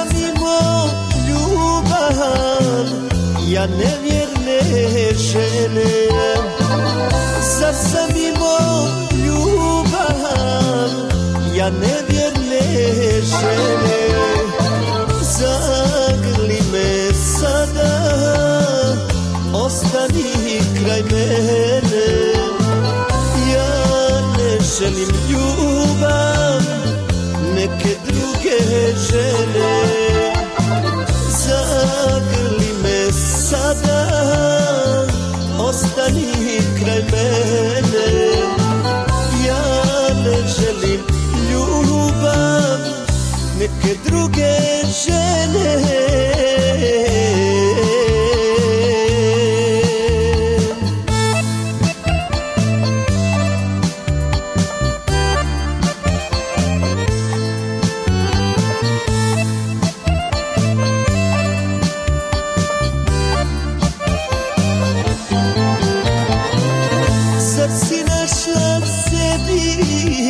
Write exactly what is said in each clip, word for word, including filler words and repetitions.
sam imao ljubav, ja nevjerne žene. Zar sam imao ljubav, ja nevjerne žene. Zagrli me sada, ostani kraj mene. Ja ne želim ljubav neke druge žene. Zagrli me sada, ostani kraj mene. Ja ne želim ljubav neke druge žene. Zar si našla sebi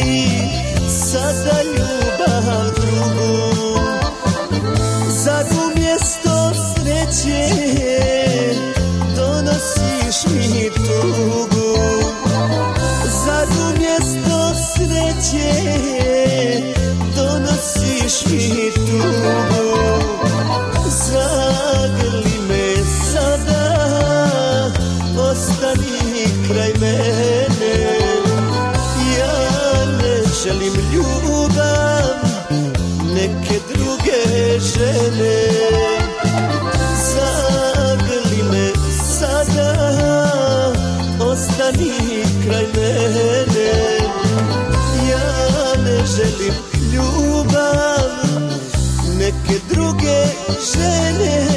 sada ljubav drugu? Zar umjesto sreće donosiš mi tugu? Zar umjesto sreće donosiš mi tugu? Zagrli me sada, ostani kraj mene. Ja ne želim ljubav neke druge žene. Zagrli me sada, ostani kraj mene. Ja ne želim ljubav neke druge žene.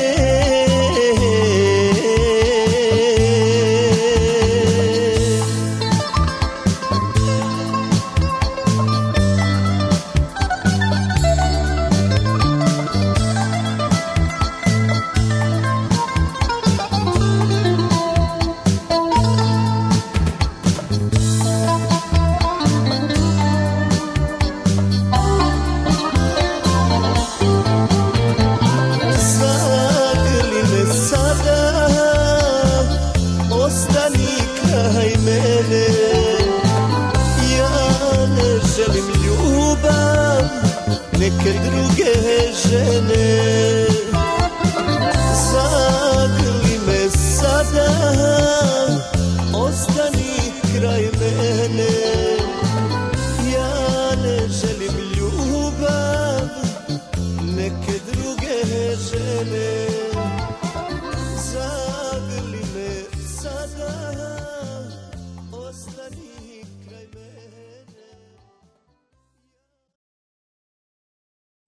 Ostani kraj mene. Ja ne želim ljubav neke druge žene.